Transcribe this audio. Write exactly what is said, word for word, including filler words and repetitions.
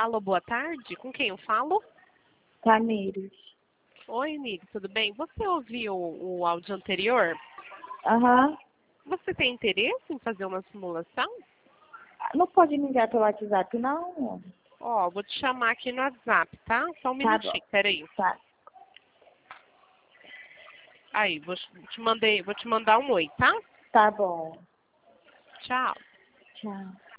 Alô, boa tarde. Com quem eu falo? Tamires. Oi, Niri, tudo bem? Você ouviu o áudio anterior? Aham. Você tem interesse em fazer uma simulação? Não pode me enviar pelo WhatsApp, não? Ó, vou te chamar aqui no WhatsApp, tá? Só um Tá bom. minutinho, peraí. Tá. Aí, vou te, mandei, vou te mandar um oi, tá? Tá bom. Tchau. Tchau.